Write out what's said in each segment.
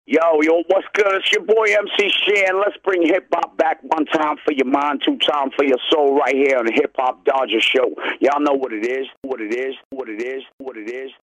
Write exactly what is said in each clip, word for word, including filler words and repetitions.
Yo, yo, what's good? It's your boy M C Shan. Let's bring hip-hop back one time for your mind, two times for your soul right here on the Hip Hop Dodger Show. Y'all know what it is, what it is, what it is, what it is.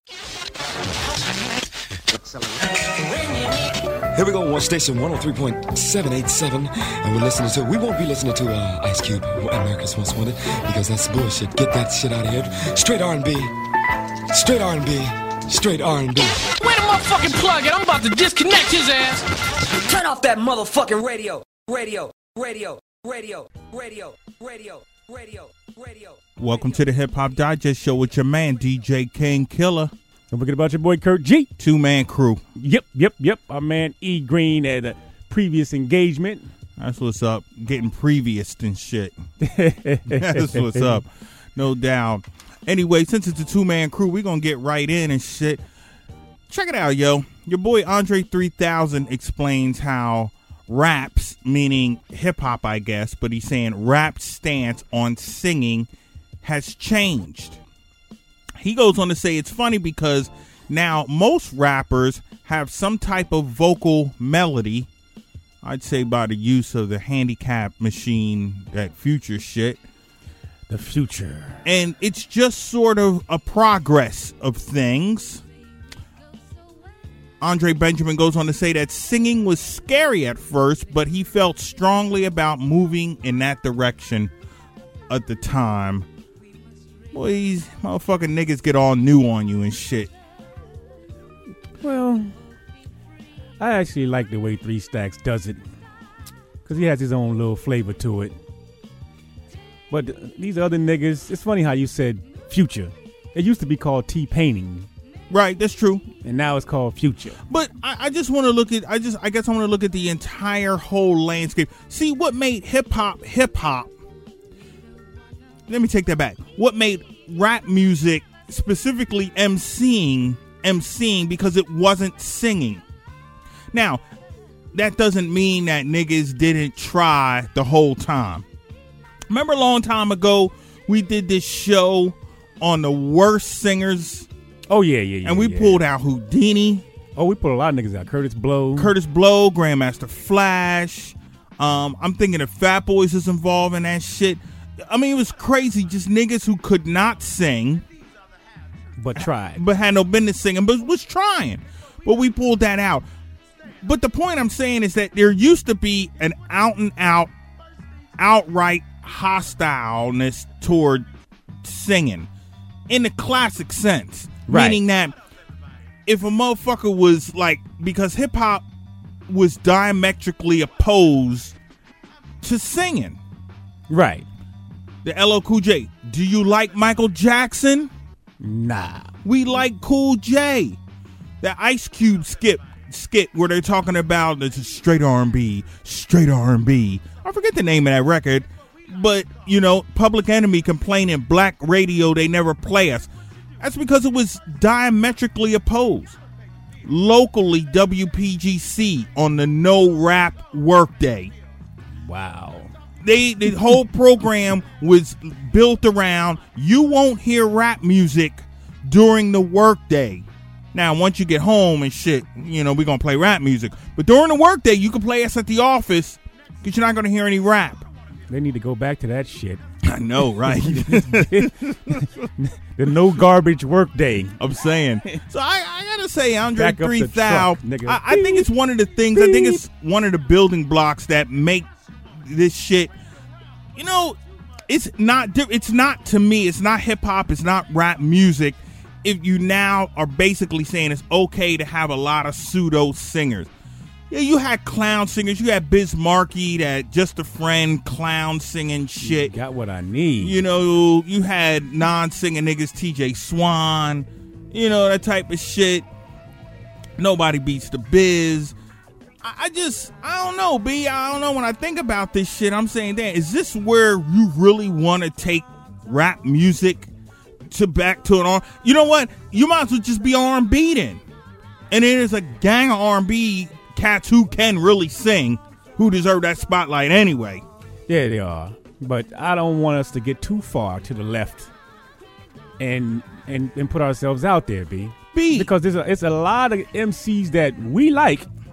Here we go, one station one oh three point seven eight seven, and we're listening to, we won't be listening to uh, Ice Cube, America's Most Wanted, because that's bullshit. Get that shit out of here. Straight R and B, straight R and B, straight R and B. Where the motherfucking plug at? I'm about to disconnect his ass. Turn off that motherfucking radio, radio, radio, radio, radio, radio, radio, radio. Welcome to the Hip Hop Digest Show with your man, D J King Killer. Don't forget about your boy Kurt G. Two-man crew. Yep, yep, yep. Our man E Green at a previous engagement. That's what's up. Getting previous and shit. That's what's up. No doubt. Anyway, since it's a two-man crew, we're going to get right in and shit. Check it out, yo. Your boy Andre three thousand explains how rap's, meaning hip-hop, I guess, but he's saying rap's stance on singing has changed. He goes on to say it's funny because now most rappers have some type of vocal melody, I'd say by the use of the handicap machine, that Future shit. The Future. And it's just sort of a progress of things. Andre Benjamin goes on to say that singing was scary at first, but he felt strongly about moving in that direction at the time. Boy, these motherfucking niggas get all new on you and shit. Well, I actually like the way Three Stacks does it, because he has his own little flavor to it. But these other niggas, it's funny how you said Future. It used to be called T-Painting. Right, that's true. And now it's called Future. But I, I just want to look at, I just, I guess I want to look at the entire whole landscape. See, what made hip-hop hip-hop, let me take that back. What made rap music, specifically MCing, MCing because it wasn't singing. Now, that doesn't mean that niggas didn't try the whole time. Remember a long time ago, we did this show on the worst singers. Oh, yeah, yeah, yeah. And we yeah. pulled out Houdini. Oh, we pulled a lot of niggas out. Curtis Blow. Curtis Blow, Grandmaster Flash. Um, I'm thinking if Fat Boys is involved in that shit. I mean, it was crazy. Just niggas who could not sing. But tried. But had no business singing, but was trying. But we pulled that out. But the point I'm saying is that there used to be an out and out, outright hostileness toward singing in the classic sense. Right. Meaning that if a motherfucker was like, because hip hop was diametrically opposed to singing. Right. The L L Cool J. Do you like Michael Jackson? Nah. We like Cool J. The Ice Cube skip skit where they're talking about the straight R and B, straight R and B. I forget the name of that record, but you know, Public Enemy complaining black radio they never play us. That's because it was diametrically opposed. Locally, W P G C on the no rap workday. Wow. They the whole program was built around you won't hear rap music during the workday. Now, once you get home and shit, you know, we're going to play rap music. But during the workday, you can play us at the office because you're not going to hear any rap. They need to go back to that shit. I know, right? The no garbage work day. I'm saying. So I, I got to say, Andre Back up the three thousand, truck, I, I think it's one of the things, I think it's one of the building blocks that make this shit, you know, it's not, it's not to me, it's not hip hop, it's not rap music. If you now are basically saying it's okay to have a lot of pseudo singers. Yeah, you had clown singers. You had Biz Markie, that Just a Friend clown singing shit. You got what I need. You know, you had non-singing niggas, T J Swan, you know, that type of shit. Nobody beats the Biz. I, I just, I don't know, B. I don't know. When I think about this shit, I'm saying, damn, is this where you really want to take rap music to back to an R? You know what? You might as well just be R and B then. And then there's a gang of R and B cats who can really sing, who deserve that spotlight anyway. Yeah, they are. But I don't want us to get too far to the left and and, and put ourselves out there, B. B. Because there's a, it's a lot of M Cs that we like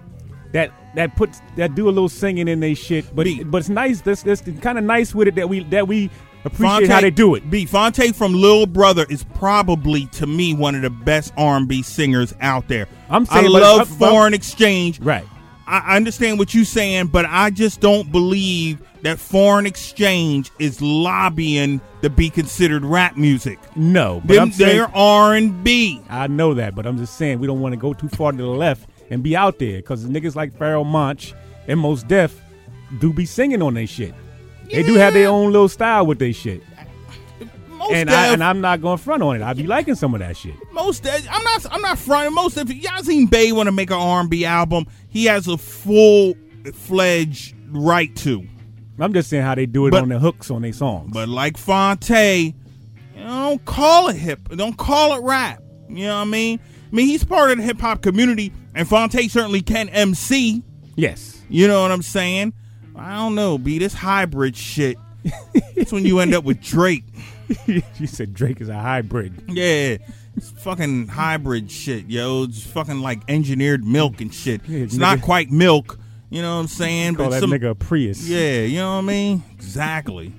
that that puts that do a little singing in they shit. But B. but it's nice. That's that's kind of nice with it that we that we appreciate Fonte, how they do it. B. Fonte from Lil Brother is probably, to me, one of the best R and B singers out there. I'm saying, I but- love uh, but- Foreign Exchange. Right. I I understand what you're saying, but I just don't believe that Foreign Exchange is lobbying to be considered rap music. No, but Them, I'm saying, they're R and B. I know that, but I'm just saying we don't want to go too far to the left and be out there because niggas like Pharoah Monch and Mos Def do be singing on their shit. They do have their own little style with their shit. Most And, Def, I, and I'm not going to front on it. I be liking some of that shit. most Def, I'm not. I'm not fronting. Most Def, y'all seen Bey want to make an R and B album? He has a full fledged right to. I'm just saying how they do it But- on the hooks on their songs. But like Fonte, you know, don't call it hip. Don't call it rap. You know what I mean? I mean, he's part of the hip hop community, and Fonte certainly can M C. yes. You know what I'm saying? I don't know, B. This hybrid shit. That's when you end up with Drake. You said Drake is a hybrid. Yeah. It's fucking hybrid shit, yo. It's fucking like engineered milk and shit. Yeah, It's nigga. not quite milk. You know what I'm saying? Call that some, nigga a Prius. Yeah, you know what I mean? Exactly.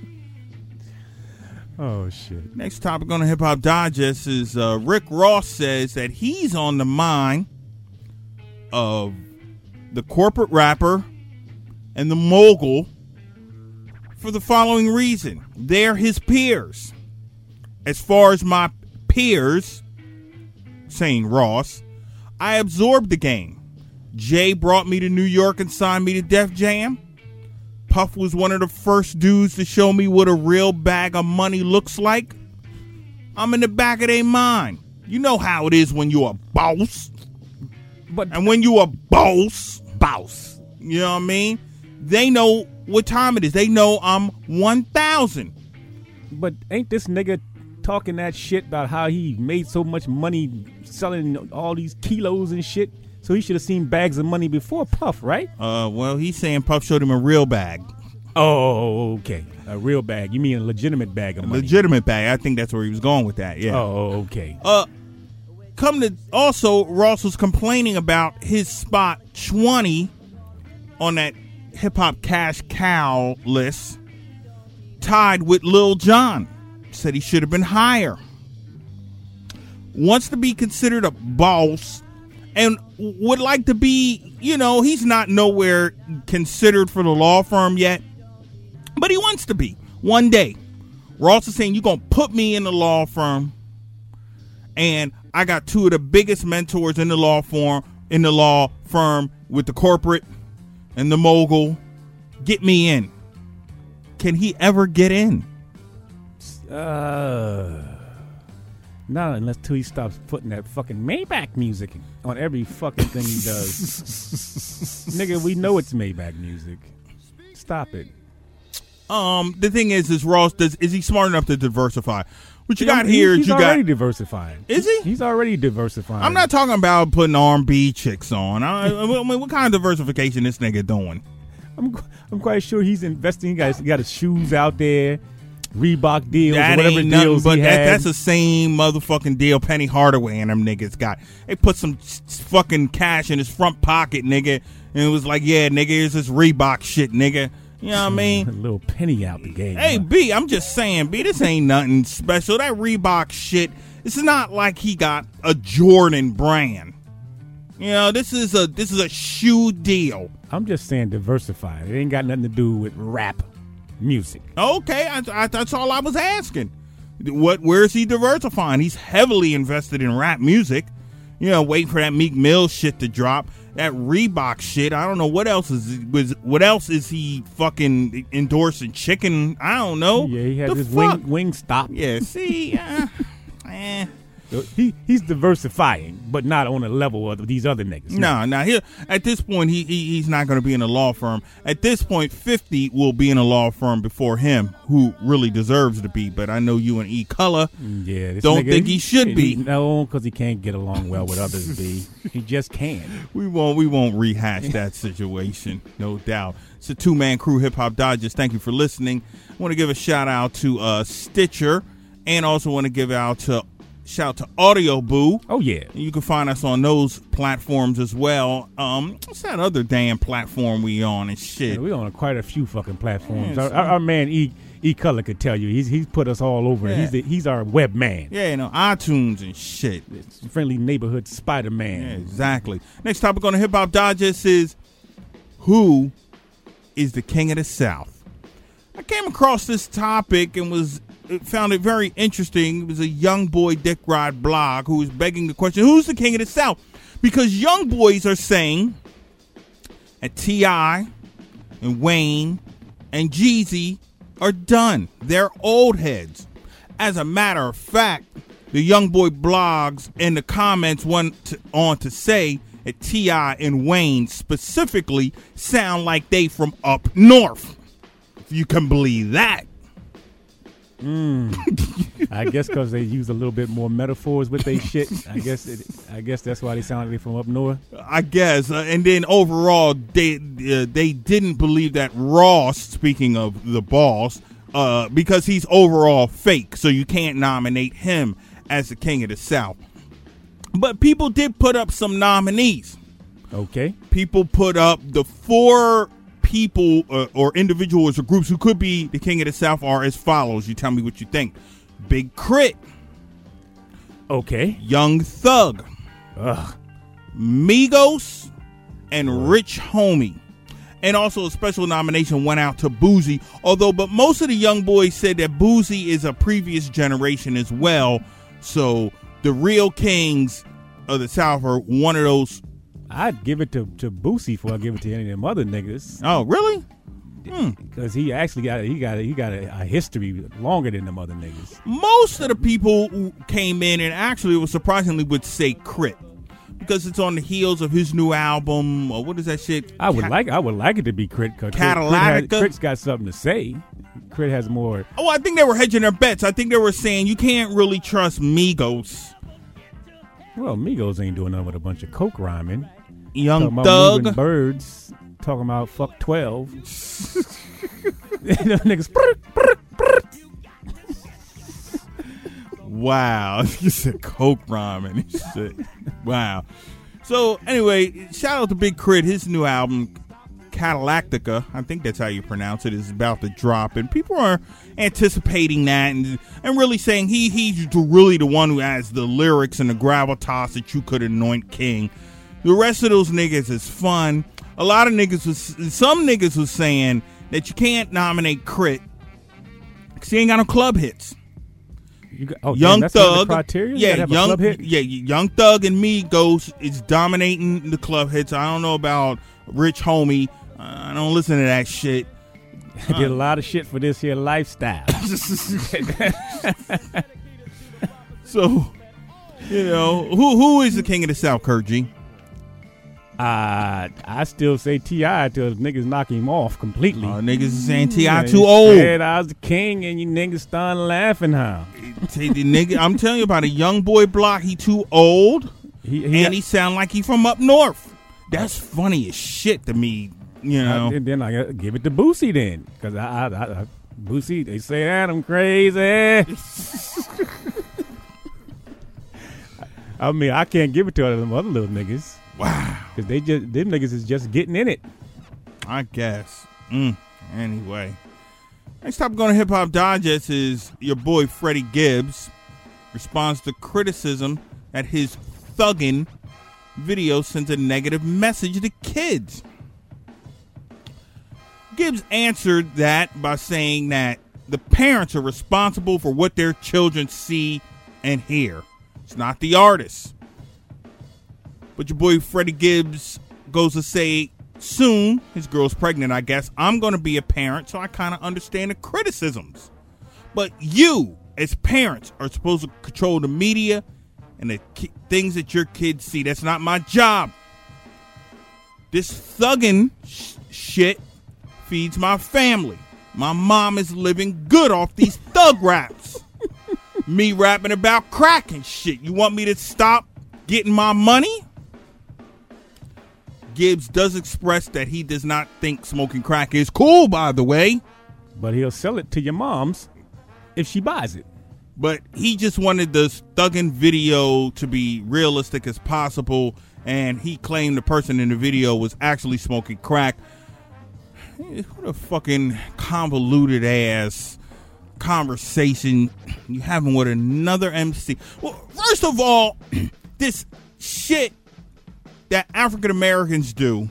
Oh, shit. Next topic on the Hip Hop Digest is uh, Rick Ross says that he's on the mind of the corporate rapper and the mogul for the following reason. They're his peers. As far as my peers, saying Ross, I absorbed the game. Jay brought me to New York and signed me to Def Jam. Puff was one of the first dudes to show me what a real bag of money looks like. I'm in the back of their mind. You know how it is when you're a boss. But And when you a boss, boss, you know what I mean? They know what time it is. They know I'm one thousand. but ain't this nigga talking that shit about how he made so much money selling all these kilos and shit? So he should have seen bags of money before Puff, right? Uh, well, he's saying Puff showed him a real bag. Oh, okay. A real bag. You mean a legitimate bag of A money? legitimate bag. I think that's where he was going with that, yeah. Oh, okay. Uh, come to also, Ross was complaining about his spot twenty on that hip hop cash cow list, tied with Lil Jon. Said he should have been higher. Wants to be considered a boss and would like to be, you know, he's not nowhere considered for the law firm yet, but he wants to be one day. Ross is saying, you're going to put me in the law firm, and I got two of the biggest mentors in the law firm, in the law firm with the corporate and the mogul. Get me in. Can he ever get in? Uh, not unless till he stops putting that fucking Maybach music on every fucking thing he does. Nigga, we know it's Maybach music. Stop it. Um, the thing is, is Ross does is he smart enough to diversify? What you got He- here is he's you already got. diversifying. Is he? He's already diversifying. I'm not talking about putting R and B chicks on. I, I mean, what kind of diversification this nigga doing? I'm, I'm quite sure he's investing. He got, he got his shoes out there, Reebok deals, or That whatever ain't nothing, deals but he that, had. that's the same motherfucking deal Penny Hardaway and them niggas got. They put some s- s- fucking cash in his front pocket, nigga, and it was like, yeah, nigga, here's this Reebok shit, nigga. You know what I mean? a little penny out the game. Hey, huh? B, I'm just saying, B, this ain't nothing special. That Reebok shit, it's not like he got a Jordan brand. You know, this is a this is a shoe deal. I'm just saying diversify. It ain't got nothing to do with rap music. Okay, I, I, that's all I was asking. What? Where's he diversifying? He's heavily invested in rap music. You know, waiting for that Meek Mill shit to drop. That Reebok shit. I don't know what else is was what else is he fucking endorsing? Chicken? I don't know. Yeah, he has The his fuck? wing wing stop. Yeah. See. Uh, eh. He he's diversifying, but not on the level of these other niggas. No, no. He at this point he, he he's not going to be in a law firm. At this point, fifty will be in a law firm before him, who really deserves to be. But I know you and E. Color Yeah, this don't nigga, think he should be. No, because he can't get along well with others. B, he just can't. We won't we won't rehash that situation, no doubt. It's a two man crew, Hip Hop Digest. Thank you for listening. I want to give a shout out to uh, Stitcher, and also want to give out to shout out to Audio Boo. Oh, yeah. You can find us on those platforms as well. Um, what's that other damn platform we on and shit? Yeah, we on quite a few fucking platforms. Yeah, our, our, our man E E Color could tell you. He's he's put us all over. Yeah. He's the, he's our web man. Yeah, you know, iTunes and shit. It's friendly neighborhood Spider Man. Yeah, exactly. Next topic on the Hip Hop Digest is who is the king of the South? I came across this topic and was found it very interesting. It was a Young Boy Dick Rod blog who was begging the question, who's the king of the South? Because young boys are saying that T I and Wayne and Jeezy are done. They're old heads. As a matter of fact, the Young Boy blogs in the comments went to, on to say that T I and Wayne specifically sound like they from up north. If you can believe that. Mm. I guess because they use a little bit more metaphors with their shit. I guess it, I guess that's why they sound like they from up north. I guess. Uh, and then overall, they uh, they didn't believe that Ross, speaking of the boss, uh, because he's overall fake. So you can't nominate him as the king of the South. But people did put up some nominees. Okay. People put up the four people uh, or individuals or groups who could be the king of the South are as follows. You tell me what you think. Big Crit. Okay. Young Thug. Ugh. Migos and Rich Homie. And also a special nomination went out to Boozy. Although, but most of the young boys said that Boozy is a previous generation as well. So the real kings of the South are one of those. I'd give it to, to Boosie before I give it to any of them other niggas. Oh, really? Because hmm. he actually got he got a, he got a, a history longer than them other niggas. Most of the people who came in and actually was surprisingly would say Crit because it's on the heels of his new album. Or what is that shit? I would Cat- like I would like it to be Crit. Crit, Cadillac. Crit has, Crit's got something to say. Crit has more. Oh, I think they were hedging their bets. I think they were saying you can't really trust Migos. Well, Migos ain't doing nothing with a bunch of coke rhyming. Young Thug. Thug. Birds. Talking about fuck twelve. Niggas. Wow. You said coke rhyming and shit. Wow. So, anyway, shout out to Big Crit. His new album, Cadillactica, I think that's how you pronounce it, is about to drop. And people are anticipating that and, and really saying he he's really the one who has the lyrics and the gravitas that you could anoint king. The rest of those niggas is fun. A lot of niggas was, some niggas was saying that you can't nominate Crit because he ain't got no club hits. You got, oh, Young damn, that's Thug, criteria? yeah, young, yeah, Young Thug and Migos is dominating the club hits. I don't know about Rich Homie. Uh, I don't listen to that shit. I did a lot of shit for this here lifestyle. So, you know, who who is the king of the South, Kurt G? Uh, I still say T I till niggas knock him off completely. Oh, niggas is saying T I yeah, too old. Said I was the king, and you niggas started laughing. How? The nigga, I'm telling you about a young boy block. He too old, he, he, and he sound like he from up north. That's funny as shit to me. You know. I, then I gotta give it to Boosie then, because I, I, I, Boosie, they say that I'm crazy. I mean, I can't give it to them other little niggas. Wow. Because they just, them niggas is just getting in it. I guess. Mm. Anyway. Next topic on the Hip Hop Digest is your boy Freddie Gibbs responds to criticism that his thuggin' video sends a negative message to kids. Gibbs answered that by saying that the parents are responsible for what their children see and hear. It's not the artists. But your boy Freddie Gibbs goes to say, soon, his girl's pregnant, I guess, I'm going to be a parent, so I kind of understand the criticisms. But you, as parents, are supposed to control the media and the ki- things that your kids see. That's not my job. This thuggin' sh- shit feeds my family. My mom is living good off these thug raps. Me rapping about crack and shit. You want me to stop getting my money? Gibbs does express that he does not think smoking crack is cool, by the way. But he'll sell it to your mom's if she buys it. but he just wanted the thuggin' video to be realistic as possible, and he claimed the person in the video was actually smoking crack. What a fucking convoluted ass conversation you having with another M C. Well, first of all, this shit that African Americans do.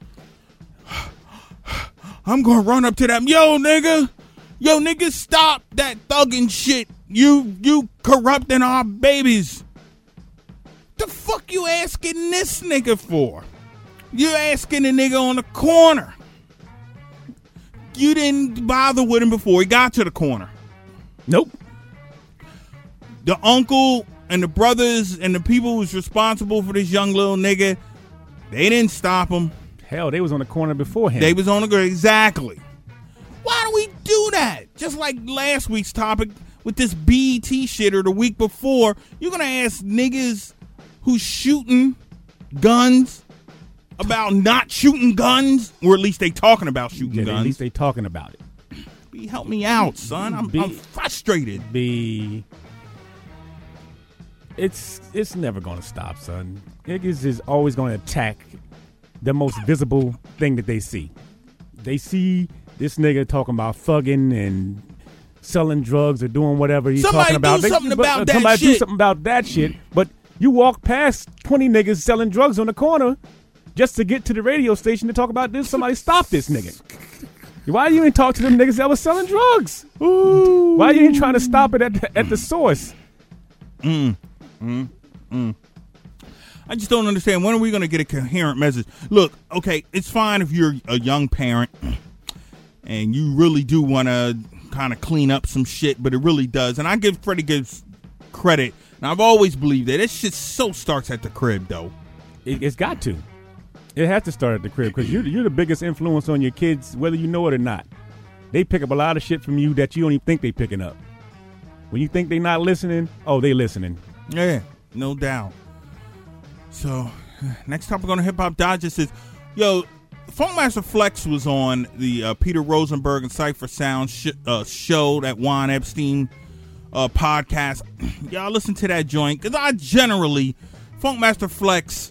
I'm gonna run up to them, yo nigga, yo nigga, stop that thugging shit. You you corrupting our babies. The fuck you asking this nigga for? You asking the nigga on the corner. You didn't bother with him before he got to the corner. Nope. The uncle and the brothers and the people who's responsible for this young little nigga, they didn't stop him. Hell, they was on the corner before him. They was on the ground. Exactly. Why do we do that? Just like last week's topic with this B E T shit or the week before, you're going to ask niggas who's shooting guns about not shooting guns, or at least they talking about shooting yeah, guns. At least they talking about it. B, help me out, son. I'm, B, I'm frustrated. B, it's it's never going to stop, son. Niggas is always going to attack the most visible thing that they see. They see this nigga talking about thugging and selling drugs or doing whatever he's somebody talking about. Do something they, about but, that somebody shit. do something about that shit. But you walk past twenty niggas selling drugs on the corner just to get to the radio station to talk about this. Somebody stop this nigga. Why you ain't talk to them niggas that was selling drugs? Ooh. Why you ain't trying to stop it at the, at the source? Mm, mm, mm. I just don't understand. When are we going to get a coherent message? Look, okay, it's fine if you're a young parent and you really do want to kind of clean up some shit, but it really does. And I give Freddie Gibbs credit, and I've always believed that. This shit so starts at the crib, though. It, it's got to. It has to start at the crib because you're, you're the biggest influence on your kids, whether you know it or not. They pick up a lot of shit from you that you don't even think they picking up. When you think they not listening, oh, they listening. Yeah, no doubt. So, next topic on the Hip Hop Digest is, yo, Funkmaster Flex was on the uh, Peter Rosenberg and Cypher Sound sh- uh, show, that Juan Epstein uh, podcast. Y'all listen to that joint, because I generally, Funkmaster Flex,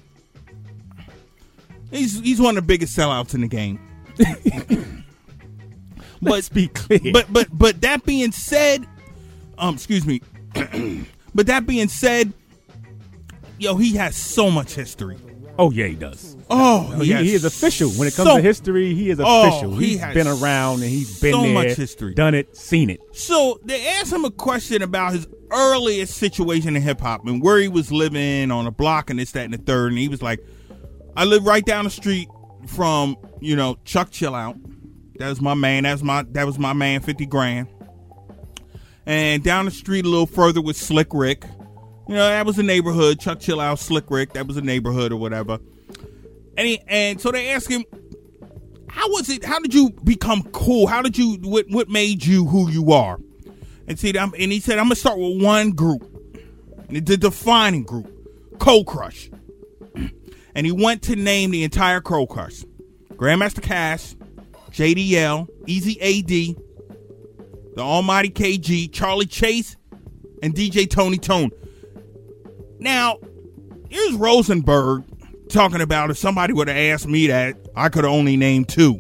he's he's one of the biggest sellouts in the game. Let's but, be clear. But, but, but that being said, um, excuse me, but that being said, yo, he has so much history. Oh, yeah, he does. Oh, he, he, he is official. When it comes so, to history, he is oh, official. he He's has been around and he's been so there, much history. Done it, seen it. So they asked him a question about his earliest situation in hip-hop and where he was living on a block and this, that, and the third. And he was like, I live right down the street from, you know, Chuck Chill Out. That was my man. That was my, that was my man, fifty grand. And down the street a little further was Slick Rick. You know, that was a neighborhood. Chuck Chill Out, Slick Rick, that was a neighborhood or whatever. And he, and so they asked him, how was it, how did you become cool? How did you, what, what made you who you are? And see, and he said, I'm going to start with one group, the defining group, Cold Crush. And he went to name the entire Cold Crush. Grandmaster Cash, J D L, Easy A D, the Almighty K G, Charlie Chase, and D J Tony Tone. Now, here's Rosenberg talking about if somebody would have asked me that, I could have only named two.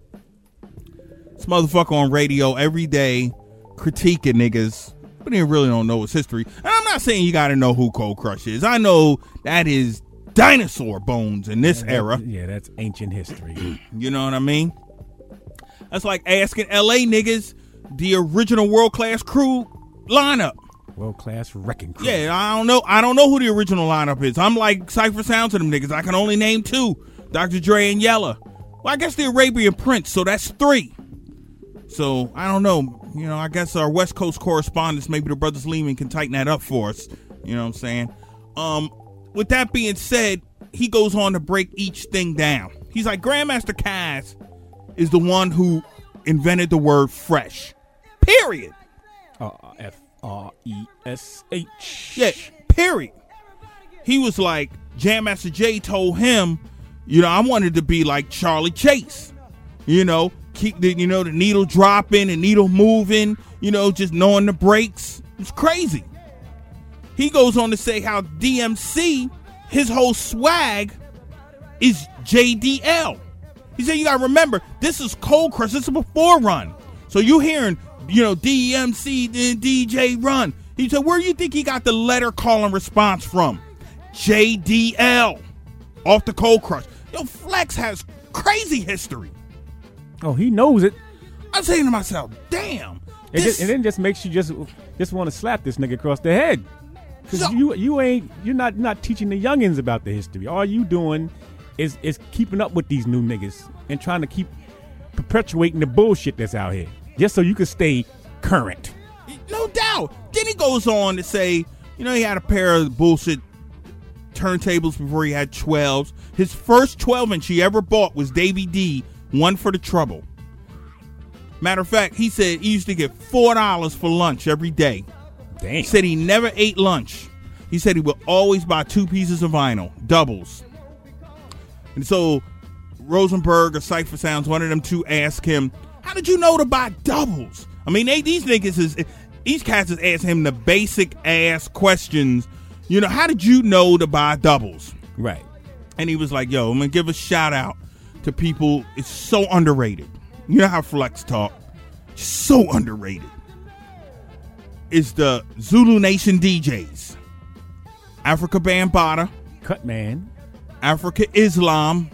This motherfucker on radio every day critiquing niggas, but he really don't know his history. And I'm not saying you got to know who Cold Crush is. I know that is dinosaur bones in this yeah, era. Yeah, that's ancient history. You know what I mean? That's like asking L A niggas the original World Class Crew lineup. World Class Wrecking Crew. Yeah, I don't know. I don't know who the original lineup is. I'm like Cypher Sound to them niggas. I can only name two: Doctor Dre and Yella. Well, I guess the Arabian Prince, so that's three. So I don't know. You know, I guess our West Coast correspondents, maybe the brothers Lehman, can tighten that up for us. You know what I'm saying? Um, with that being said, he goes on to break each thing down. He's like, Grandmaster Caz is the one who invented the word fresh. Period. Uh, F R E S H. Yeah, period. He was like, Jam Master Jay told him, you know, I wanted to be like Charlie Chase. You know, keep the, you know, the needle dropping and needle moving, you know, just knowing the breaks. It's crazy. He goes on to say how D M C, his whole swag is J D L. He said, you got to remember, this is Cold Crush. This is before Run. So you hearing, you know, D M C, then D J Run. He said, where do you think he got the letter call and response from? J D L. Off the Cold Crush. Yo, Flex has crazy history. Oh, he knows it. I'm saying to myself, damn. It just, and then it just makes you just just want to slap this nigga across the head. Because So- you you ain't you're not not teaching the youngins about the history. All you doing is is keeping up with these new niggas and trying to keep perpetuating the bullshit that's out here, just so you can stay current. No doubt. Then he goes on to say, you know, he had a pair of bullshit turntables before he had twelves. His first twelve inch he ever bought was Davey D, One for the Trouble. Matter of fact, he said he used to get four dollars for lunch every day. Damn. He said he never ate lunch. He said he would always buy two pieces of vinyl, doubles. And so Rosenberg or Cypher Sounds, one of them two, asked him, how did you know to buy doubles? I mean, they, these niggas is, these cats is asking him the basic ass questions. You know, how did you know to buy doubles? Right. And he was like, yo, I'm going to give a shout out to people. It's so underrated. You know how Flex talk? So underrated. It's the Zulu Nation D Js. Africa Bambaataa. Cut man. Africa Islam.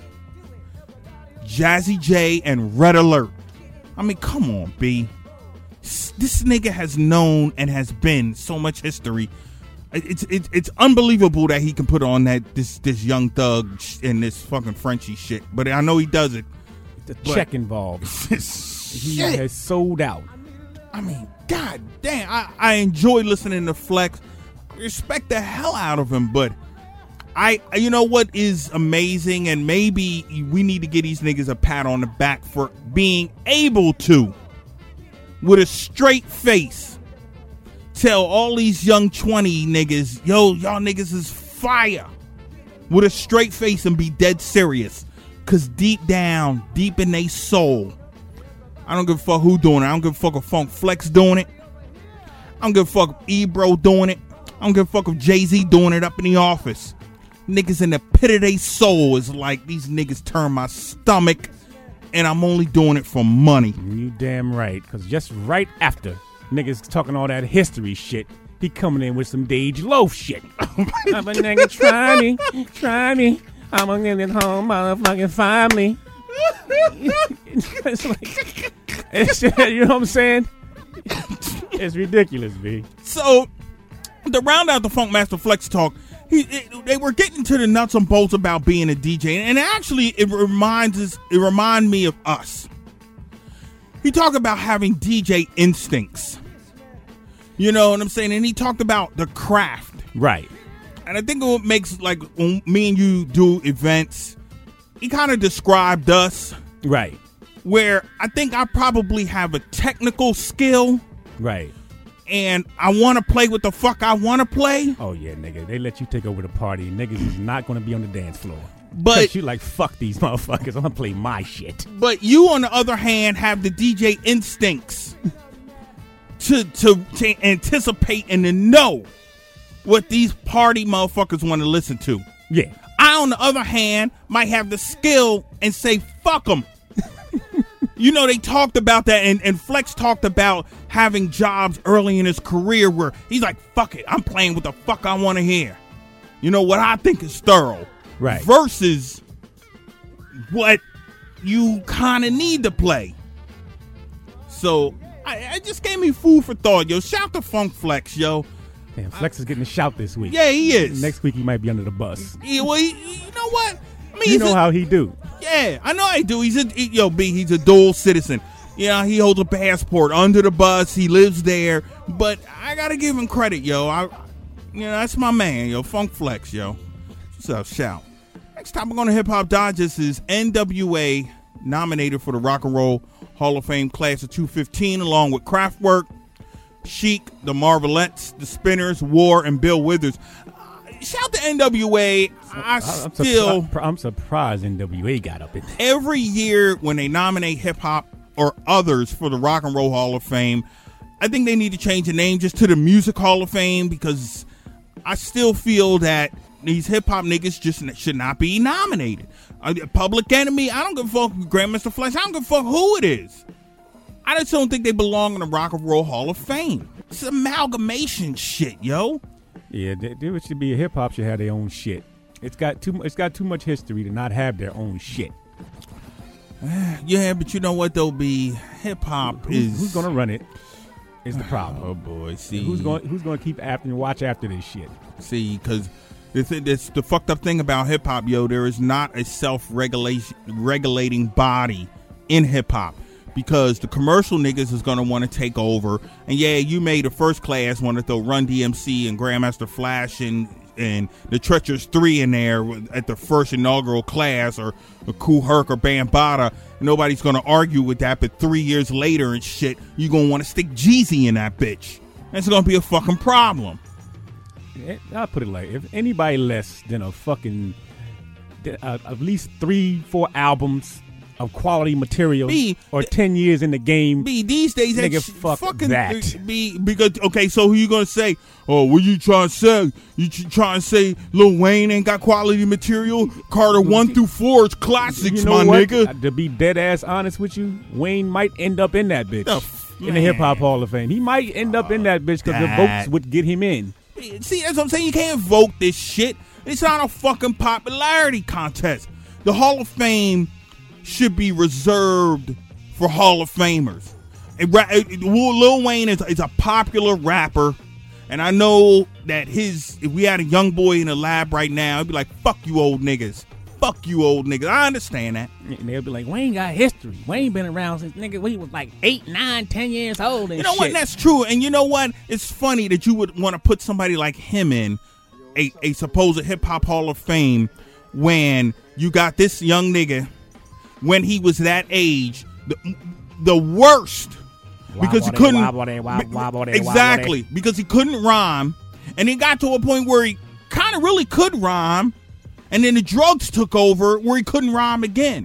Jazzy J and Red Alert. I mean, come on, B. This nigga has known and has been so much history. It's it's it's unbelievable that he can put on that this this Young Thug and this fucking Frenchie shit. But I know he does it. The But- check involved. He Shit. has sold out. I mean, god damn, I, I enjoy listening to Flex. I respect the hell out of him, but I, you know what is amazing, and maybe we need to give these niggas a pat on the back for being able to, with a straight face, tell all these young twenty niggas, yo, y'all niggas is fire, with a straight face and be dead serious. Cause deep down, deep in they soul, I don't give a fuck who doing it. I don't give a fuck if Funk Flex doing it. I don't give a fuck if Ebro doing it. I don't give a fuck if Jay-Z doing it up in the office. Niggas in the pit of their soul is like, these niggas turn my stomach, and I'm only doing it for money. You damn right. Because just right after niggas talking all that history shit, he coming in with some Dage Loaf shit. I'm a nigga, try me, try me. I'm gonna get it home, motherfucking find me. It's like, it's, you know what I'm saying? It's ridiculous, B. So, to round out the Funk Master Flex talk, he, it, they were getting to the nuts and bolts about being a D J, and actually, it reminds us. It remind me of us. He talked about having D J instincts. You know what I'm saying? And he talked about the craft. Right. And I think what makes, like, when me and you do events, he kind of described us. Right. Where I think I probably have a technical skill. Right. And I want to play what the fuck I want to play. Oh, yeah, nigga. They let you take over the party. Niggas is not going to be on the dance floor. But you like, fuck these motherfuckers. I'm going to play my shit. But you, on the other hand, have the D J instincts to, to, to anticipate and to know what these party motherfuckers want to listen to. Yeah. I, on the other hand, might have the skill and say, fuck them. You know, they talked about that, and, and Flex talked about having jobs early in his career where he's like, fuck it, I'm playing what the fuck I want to hear. You know, what I think is thorough. Right. Versus what you kind of need to play. So, I, I just gave me food for thought, yo. Shout to Funk Flex, yo. Damn, Flex is getting a shout this week. Yeah, he is. Next week he might be under the bus. Yeah, well, he, you know what? I mean, You know a, how he do. Yeah, I know I do. He's a he, yo B. He's a dual citizen. You know, he holds a passport under the bus. He lives there. But I gotta give him credit, yo. I, you know, that's my man, yo. Funk Flex, yo. What's up, shout? Next time we're gonna Hip Hop Digest is N W A nominated for the Rock and Roll Hall of Fame class of two fifteen, along with Kraftwerk, Chic, the Marvelettes, the Spinners, War, and Bill Withers. Shout to N W A. I I'm, still, surpri- I'm surprised N W A got up in there. every year when they nominate hip hop or others for the Rock and Roll Hall of Fame, I think they need to change the name just to the Music Hall of Fame, because I still feel that these hip hop niggas just should not be nominated. Uh, Public Enemy, I don't give a fuck. Grandmaster Flash, I don't give a fuck who it is. I just don't think they belong in the Rock and Roll Hall of Fame. It's amalgamation shit, yo. Yeah, they, they should be a hip hop should have their own shit. It's got too it's got too much history to not have their own shit. Yeah, but you know what though, be hip hop Who, is who's gonna run it? Is the problem. Oh boy, see who's going who's going to keep after and watch after this shit? See, because this is the fucked up thing about hip hop, yo. There is not a self-regulation regulating body in hip hop, because the commercial niggas is gonna want to take over. And yeah, you made a first class want to throw Run D M C and Grandmaster Flash and and the Treacherous Three in there at the first inaugural class, or a Kool Herc or Bambaataa. Nobody's gonna argue with that, but three years later and shit, you gonna want to stick Jeezy in that bitch. That's gonna be a fucking problem. I'll put it like, if anybody less than a fucking uh, at least three, four albums of quality material B, or ten years in the game, B, these days, that nigga, sh- fuck fucking that. B, because okay, so who you gonna say? Oh, what you trying to say? You ch- trying to say Lil Wayne ain't got quality material? Carter one through four is classics, you know my what? nigga. To be dead ass honest with you, Wayne might end up in that bitch The f- in the Hip Hop Hall of Fame. He might end up in that bitch because the that. votes would get him in. See, that's what I'm saying. You can't vote this shit. It's not a fucking popularity contest. The Hall of Fame should be reserved for Hall of Famers. It, it, Lil Wayne is, is a popular rapper, and I know that his, if we had a young boy in the lab right now, he'd be like, fuck you old niggas. Fuck you old niggas. I understand that. And they'll be like, Wayne got history. Wayne been around since nigga when he was like eight, nine, ten years old and You know shit. what? That's true. And you know what? It's funny that you would want to put somebody like him in a, a supposed hip hop Hall of Fame when you got this young nigga when he was that age, the, the worst, because he couldn't exactly because he couldn't rhyme, and he got to a point where he kind of really could rhyme, and then the drugs took over where he couldn't rhyme again.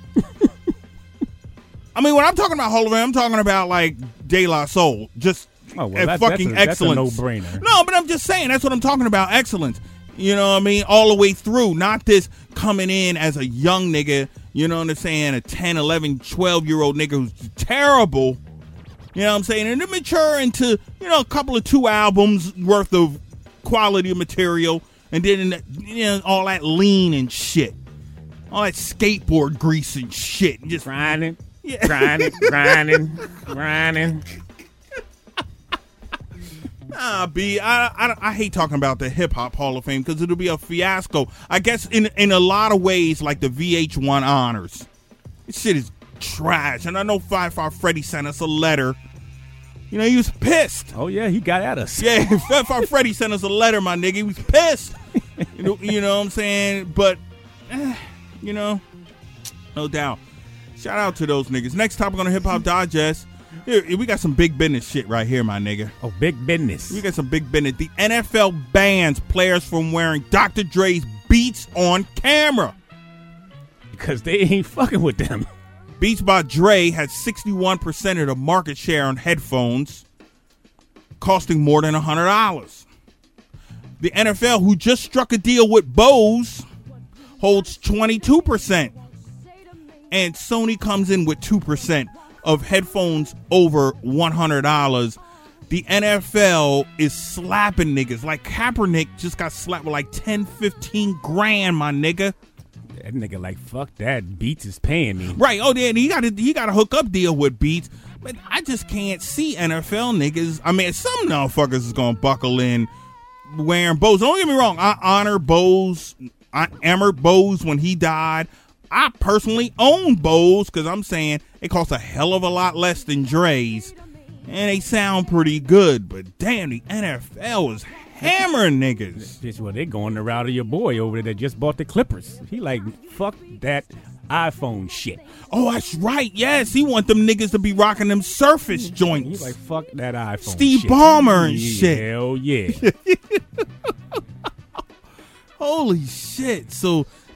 I mean, when I'm talking about Hall of Fame, I'm talking about like De La Soul, just oh, well, that's, fucking that's a, excellence. That's a no-brainer. No, but I'm just saying that's what I'm talking about, excellence. You know what I mean? All the way through, not this coming in as a young nigga, you know what I'm saying, a ten, eleven, twelve-year-old nigga who's terrible, you know what I'm saying, and then mature into, you know, a couple of two albums worth of quality material, and then, you know, all that lean and shit. All that skateboard grease and shit. Just grinding, yeah. grinding, grinding, grinding. Nah, B, I, I, I hate talking about the Hip Hop Hall of Fame because it'll be a fiasco. I guess in in a lot of ways, like the V H one honors. This shit is trash. And I know Five Five Freddy sent us a letter. You know, he was pissed. Oh, yeah, he got at us. Yeah, Five Five Freddy sent us a letter, my nigga. He was pissed. you, know, you know what I'm saying? But, eh, you know, no doubt. Shout out to those niggas. Next topic on the Hip Hop Digest. Here, we got some big business shit right here, my nigga. Oh, big business. We got some big business. The N F L bans players from wearing Doctor Dre's Beats on camera. Because they ain't fucking with them. Beats by Dre has sixty-one percent of the market share on headphones, costing more than one hundred dollars. The N F L, who just struck a deal with Bose, holds twenty-two percent. And Sony comes in with two percent of headphones over one hundred dollars. The N F L is slapping niggas. Like Kaepernick just got slapped with like ten, fifteen grand, my nigga. That nigga like, fuck that. Beats is paying me. Right. Oh, yeah. He got a, he got a hookup deal with Beats. But I just can't see N F L niggas. I mean, some motherfuckers is going to buckle in wearing Bose. Don't get me wrong. I honor Bose. I Emmert Bose when he died. I personally own Bose because I'm saying it costs a hell of a lot less than Dre's. And they sound pretty good. But damn, the N F L is hammering niggas. Bitch, well, they going the route of your boy over there that just bought the Clippers. He like, fuck that iPhone shit. Oh, that's right. Yes, he want them niggas to be rocking them Surface joints. He's like, fuck that iPhone Steve shit. Ballmer and yeah, shit. Hell yeah. Holy shit. So,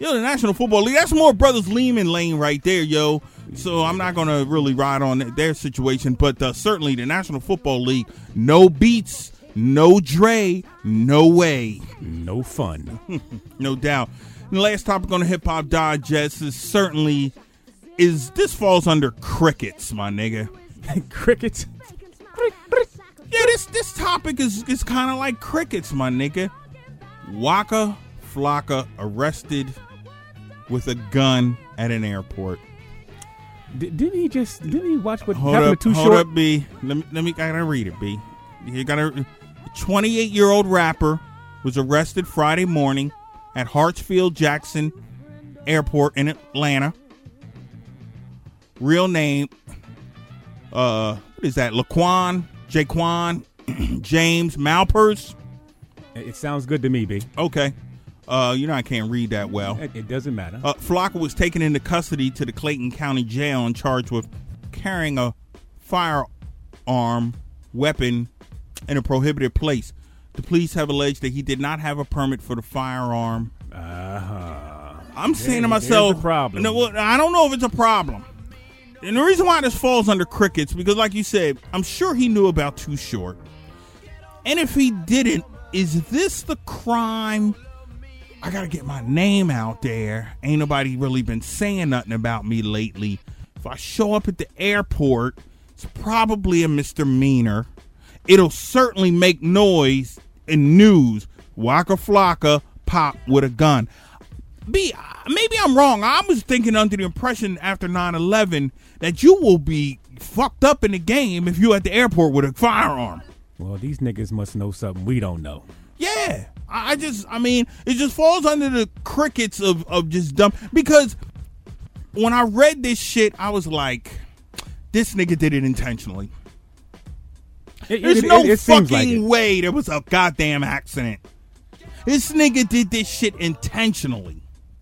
Yo, the National Football League, that's more Brothers Lehman lane right there, yo. So I'm not going to really ride on their situation. But uh, certainly the National Football League, no beats, no Dre, no way. No fun. No doubt. And the last topic on the Hip Hop Digest is certainly, is this falls under crickets, my nigga. Crickets? Yeah, this this topic is, is kind of like crickets, my nigga. Waka Flocka arrested with a gun at an airport. D- didn't he just? Didn't he watch what Hold happened up, to Too hold Short? up, B. Let me, let me. I gotta read it, B. You got a twenty-eight-year-old rapper was arrested Friday morning at Hartsfield Jackson Airport in Atlanta. Real name, uh, what is that? Laquan, Jaquan, James Malpers. It sounds good to me, B. Okay. Uh, you know I can't read that well. It, it doesn't matter. Uh, Flocka was taken into custody to the Clayton County Jail and charged with carrying a firearm weapon in a prohibited place. The police have alleged that he did not have a permit for the firearm. Uh-huh. I'm saying to There's myself, a problem. No, well, I don't know if it's a problem. And the reason why this falls under crickets, because like you said, I'm sure he knew about Too Short. And if he didn't, is this the crime? I got to get my name out there. Ain't nobody really been saying nothing about me lately. If I show up at the airport, it's probably a misdemeanor. It'll certainly make noise in news. Waka Flocka pop with a gun. B, maybe I'm wrong. I was thinking under the impression after nine eleven that you will be fucked up in the game if you at the airport with a firearm. Well, these niggas must know something we don't know. Yeah. I just, I mean, it just falls under the crickets of, of just dumb. Because when I read this shit, I was like, this nigga did it intentionally. It, There's it, no it, it fucking like it. way there was a goddamn accident. This nigga did this shit intentionally.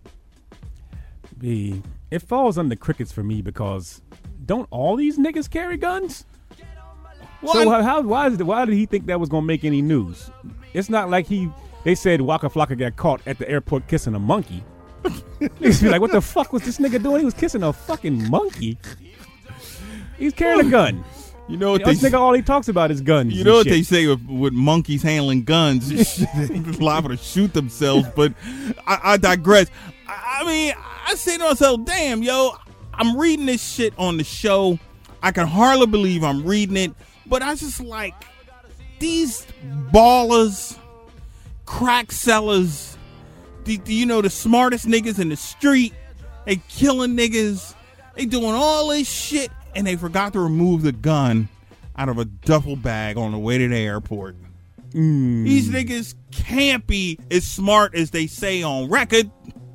B, it falls under crickets for me because don't all these niggas carry guns? Well, so I- how, how why is it, why did he think that was gonna make any news? It's not like he they said Waka Flocka got caught at the airport kissing a monkey. Niggas be like, what the fuck was this nigga doing? He was kissing a fucking monkey. He's carrying a gun. You know what This they nigga all he talks about is guns. You and know what shit. they say with, with monkeys handling guns, they're liable to shoot themselves. But I, I digress. I, I mean, I say to myself, damn, yo, I'm reading this shit on the show. I can hardly believe I'm reading it. But I just like these ballers, crack sellers, the, the, you know, the smartest niggas in the street. They killing niggas. They doing all this shit. And they forgot to remove the gun out of a duffel bag on the way to the airport. Mm. These niggas can't be as smart as they say on record.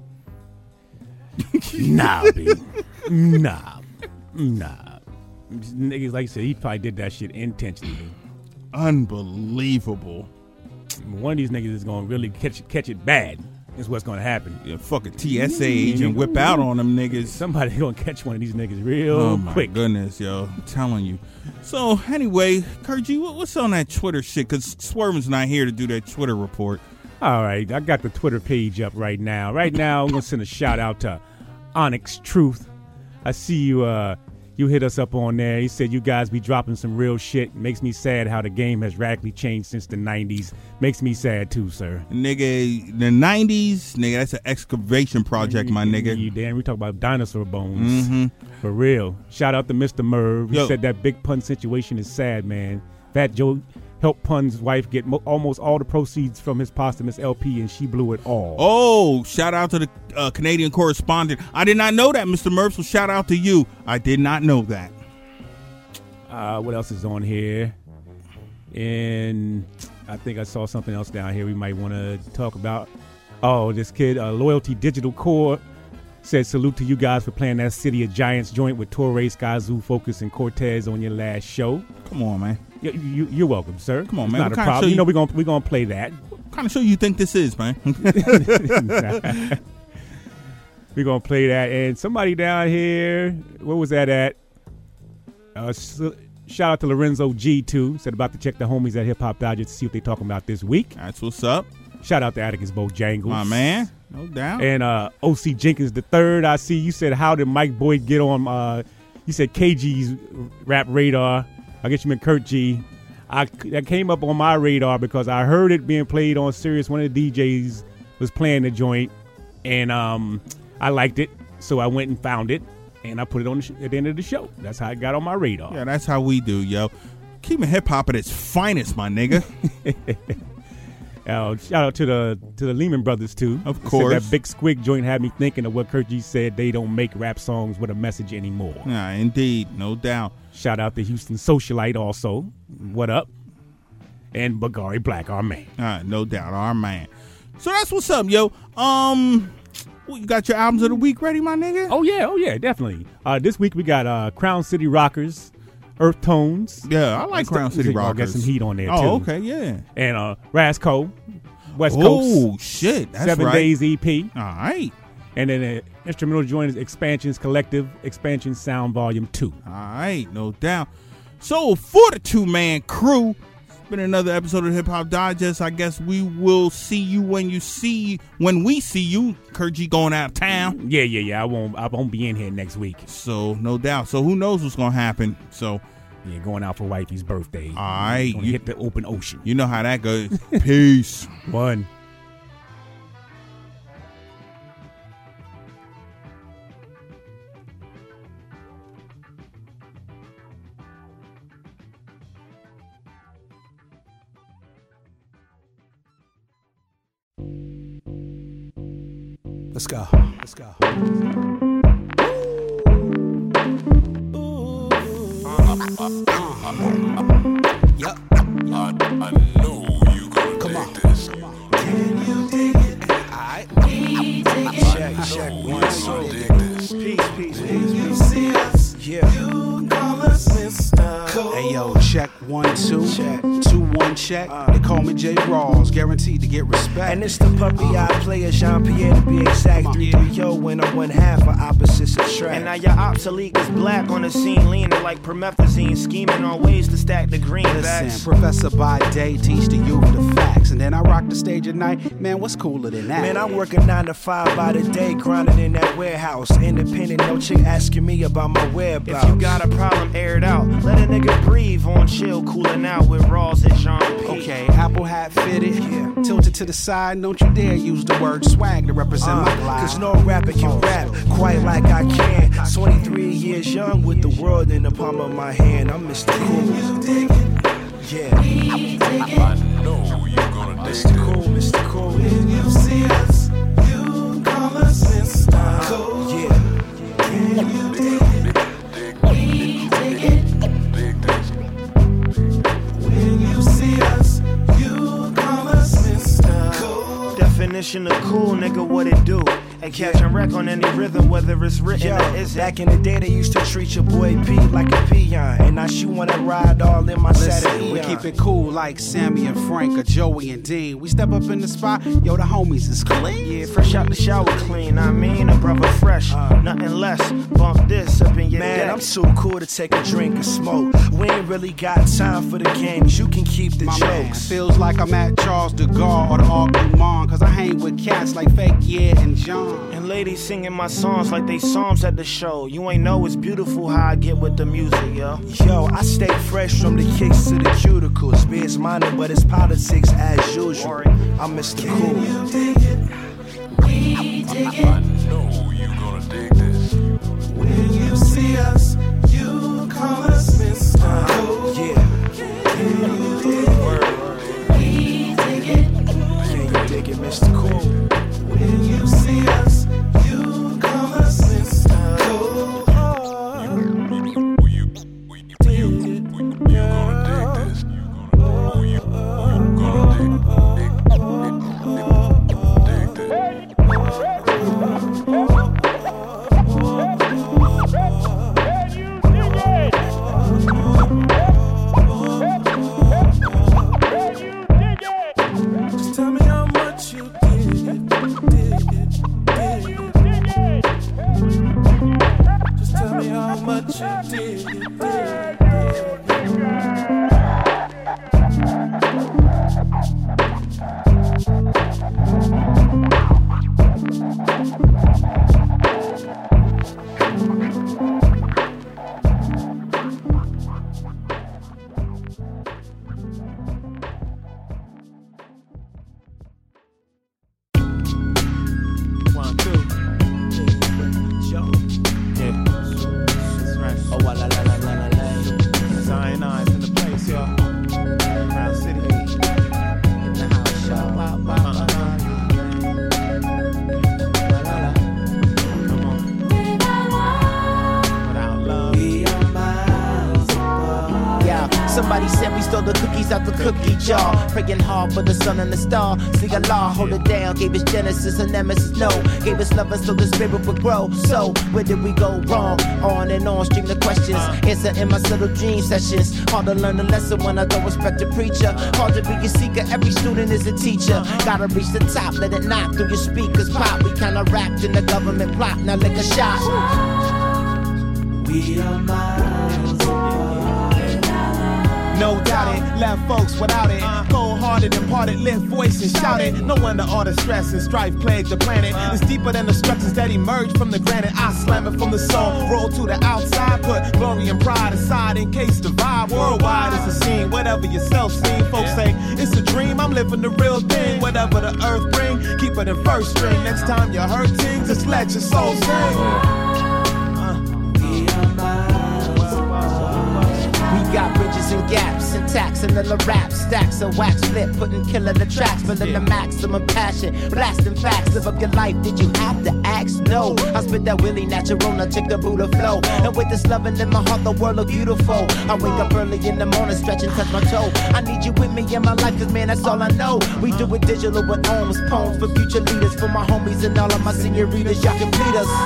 Nah, B. Nah. Nah. Niggas, like you said, he probably did that shit intentionally. Unbelievable. One of these niggas is going to really catch it, catch it bad. Is what's going to happen. Yeah, fucking T S A agent whip out on them niggas. Somebody going to catch one of these niggas real Oh my quick. goodness, yo. I'm telling you. So, anyway, Kurt G, what, what's on that Twitter shit? Because Swervin's not here to do that Twitter report. All right, I got the Twitter page up right now. Right now, I'm going to send a shout out to Onyx Truth. I see you uh, you hit us up on there. He said you guys be dropping some real shit. Makes me sad how the game has radically changed since the nineties. Makes me sad too, sir. Nigga, the nineties, nigga, that's an excavation project, my nigga. You damn, we talk about dinosaur bones. Mm-hmm. For real. Shout out to Mister Merv. He Yo. said that Big Pun situation is sad, man. Fat Joe helped Pun's wife get mo- almost all the proceeds from his posthumous L P, and she blew it all. Oh, shout out to the uh, Canadian correspondent. I did not know that, Mister Merv, so shout out to you. I did not know that. Uh, what else is on here? And I think I saw something else down here we might want to talk about. Oh, this kid, uh, Loyalty Digital Core, said salute to you guys for playing that City of Giants joint with Torre, Skyzoo, Focus, and Cortez on your last show. Come on, man. You, you, you're welcome, sir. Come on, It's man. Not What a kind of problem. show You you- know we're gonna we're gonna play that. What kind of show you think this is, man? We're gonna play that. And somebody down here, where was that at? Uh, s- shout out to Lorenzo G too. Said about to check the homies at Hip Hop Digest to see what they talking about this week. That's what's up, Shout out to Atticus Bojangles. my man. No doubt. And uh, O C Jenkins the third, I see you said, how did Mike Boyd get on? Uh, you said K G's rap radar. I guess you meant Kurt G. I that came up on my radar because I heard it being played on Sirius. One of the D Js was playing the joint, and um, I liked it, so I went and found it, and I put it on the sh- at the end of the show. That's how it got on my radar. Yeah, that's how we do, yo. Keeping hip hop at its finest, my nigga. Uh, shout out to the to the Lehman Brothers too. Of course, that Big Squig joint had me thinking of what Kurt G said. They don't make rap songs with a message anymore. Yeah, indeed, no doubt. Shout out to Houston Socialite also. What up? And Bagari Black, our man. Uh, no doubt, our man. So that's what's up, yo. Um, you got your albums of the week ready, my nigga? Oh yeah, oh yeah, definitely. Uh, this week we got uh, Crown City Rockers. Earth Tones. Yeah, I like Let's Crown th- City I'll Rockers. get some heat on there, oh, too. Oh, okay, yeah. And uh, Rasco, West oh, Coast. Oh, shit, that's Seven right. Days E P. All right. And then an instrumental joint is Expansions Collective, Expansion Sound Volume two. All right, no doubt. So, for the two-man crew, it's been another episode of Hip Hop Digest. I guess we will see you when you see, when we see you. Kurt G going out of town. Yeah, yeah, yeah. I won't, I won't be in here next week. So, no doubt. So, who knows what's going to happen. So, yeah, going out for wifey's birthday. All right. Gonna you hit the open ocean. You know how that goes. Peace. One. Let's go. Let's go. Yep. I, I know you gonna Come dig on. this. Can you dig it? Alright. Check, check, You one, gonna two. dig this. Peace, peace, peace. You see us? Yeah. You call us Mister Cool. Hey yo, check one, two. Check. Two, one, check. Uh, they call me J. Rawls, guaranteed to get respect. And it's the puppy uh, I play as Jean Pierre to be exact. three three yo when I'm one half of opposites attract. And now your obsolete is black on the scene, leaning like promethazine, scheming on ways to stack the greenbacks. Listen, Professor by day teach the youth the facts, and then I rock the stage at night. Man, what's cooler than that? Man, I'm working nine to five by the day, grinding in that warehouse. Independent, no chick asking me about my whereabouts. If you got a problem, air it out. Let a nigga breathe on chill, cooling out with Rawls and Jean P. Okay, apple hat fitted, yeah. Tilted to the side. Don't you dare use the word swag to represent uh, my glide. Cause no rapper can oh, rap quite like I can. twenty-three years young with the world in the palm of my hand. I'm Mister Cool. Yeah. I know you gonna dig Mister this. Cool, Mister Cool. When you see us, you call us Mister Cool. Yeah. Can you dig it? Dig this. When you see us, you call us Mister Cool. Definition of cool, nigga, what it do? And catching wreck on any rhythm, whether it's written or isn't. Back in the day, they used to treat your boy P like a peon. And now she wanna ride all in my Saturday. We keep it cool like Sammy and Frank or Joey and Dean. We step up in the spot, yo, the homies is clean. Yeah, fresh out the shower clean. I mean, a brother fresh, uh, nothing less. Bump this up in your Man, deck. I'm too cool to take a drink and smoke. We ain't really got time for the games. You can keep the My jokes. man, feels like I'm at Charles de Gaulle or the Arc du Monde, cause I hang with cats like Fake Yeah and John. And ladies singing my songs like they psalms at the show. You ain't know it's beautiful how I get with the music, yo. Yo, I stay fresh from the kicks to the cuticles. Be it's minded, but it's politics as usual. I'm Mister Cool. You dig it? We dig it. I know you gonna dig this. When you see us, you call us Mister Cool. Yeah. Can you dig it? We dig it. Can you dig it, Mister Cool? When you see us, you call us Mister Cool. Will you, will you, will you, will you, you gonna dig this? You gonna, will you, gonna dig, dig, dig, dig, dig this? Just tell me how much you dig it, dig it, dig it. Just tell me how much you dig it, dig it, dig it. Somebody said we stole the cookies out the cookie jar. Praying hard for the sun and the star. See Allah, hold it down. Gave us Genesis and Nemesis, no. Gave us love so the spirit would grow. So, where did we go wrong? On and on, stream the questions. Answer in my subtle dream sessions. Hard to learn a lesson when I don't respect a preacher. Hard to be a seeker, every student is a teacher. Gotta reach the top, let it knock through your speakers. Pop, we kinda wrapped in the government plot. Now lick a shot. We are miles apart. No doubt it, left folks without it. Cold-hearted and parted, lift voice and shout it. No wonder all the stress and strife plague the planet. It's deeper than the structures that emerge from the granite. I slam it from the soul, roll to the outside. Put glory and pride aside in case the vibe worldwide is a scene. Whatever yourself seen, folks say it's a dream. I'm living the real thing. Whatever the earth bring, keep it in first string. Next time you hurt things, just let your soul sing. We got bridges and gaps, syntax and the rap, stacks of wax flip, putting killer the tracks, feeling the maximum passion, blasting facts. Live up your life, did you have to ask? No, I spit that Willie natural, check the Buddha flow, and with this loving in my heart, the world look beautiful. I wake up early in the morning, stretching, touch my toe. I need you with me in my life, cause man, that's all I know. We do it digital with homes, poems for future leaders, for my homies and all of my senioritas, y'all can beat us.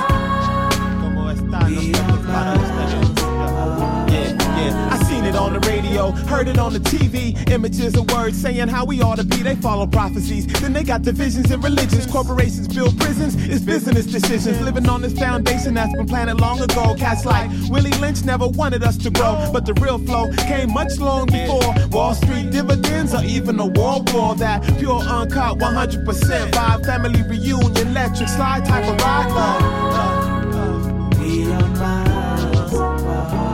I seen it on the radio, heard it on the T V. Images and words saying how we ought to be. They follow prophecies. Then they got divisions in religions. Corporations build prisons. It's business decisions. Living on this foundation that's been planted long ago. Cats like Willie Lynch never wanted us to grow. But the real flow came much long before Wall Street dividends or even a world war. That pure uncut one hundred percent vibe. Family reunion, electric slide type of ride. Love, love, love. We are miles apart.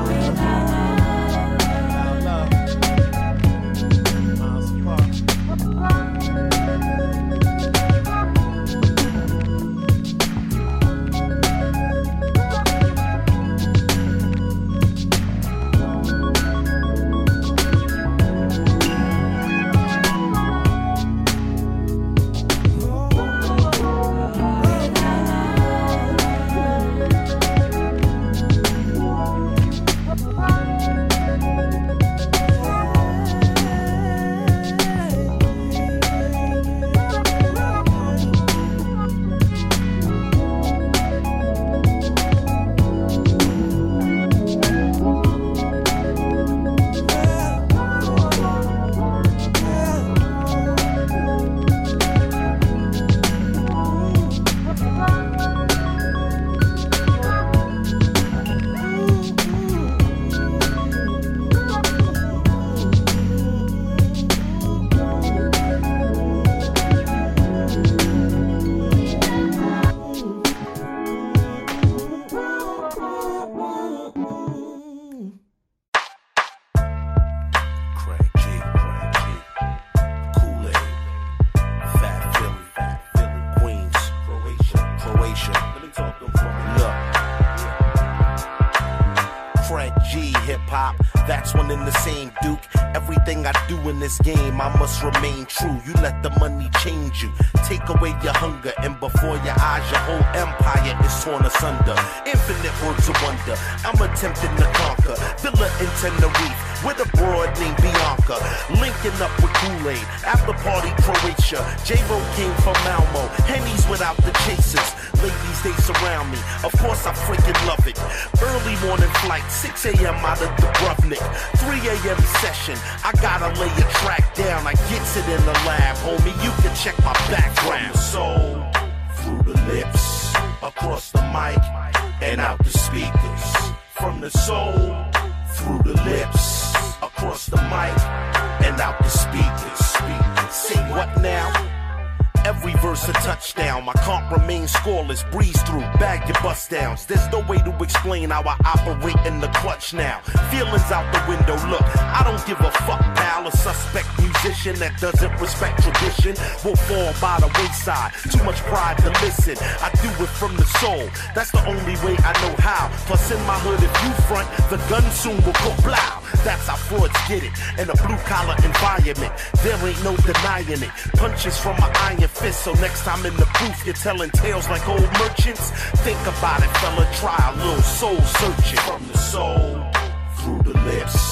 Game, I must remain true. You let the money change you, take away your hunger, and before your eyes, your whole empire is torn asunder. Infinite words of wonder, I'm attempting to conquer. Villa in Tenerife, with a broad named Bianca. Linking up with Kool-Aid, after party Croatia. J-Ro came from Malmo, Henny's without the chasers. Ladies, they surround me, of course I freaking love it. Early morning flight, six a.m. out of Dubrovnik. three a.m. session, I gotta lay a track down. I gets it in the lab, homie, you can check my background. Soul, through the lips, across the mic, and out the speakers. From the soul, through the lips, across the mic, and out the speakers. Say what now? Every verse a touchdown. My comp remains scoreless. Breeze through, bag your bust downs. There's no way to explain how I operate in the clutch now. Feelings out the window. Look, I don't give a fuck, pal. A suspect musician that doesn't respect tradition will fall by the wayside. Too much pride to listen. I do it from the soul. That's the only way I know how. Plus in my hood, if you front, the gun soon will go blow. That's how frauds get it. In a blue collar environment, there ain't no denying it. Punches from my iron fist, so next time in the booth you're telling tales like old merchants. Think about it, fella, try a little soul searching. From the soul, through the lips,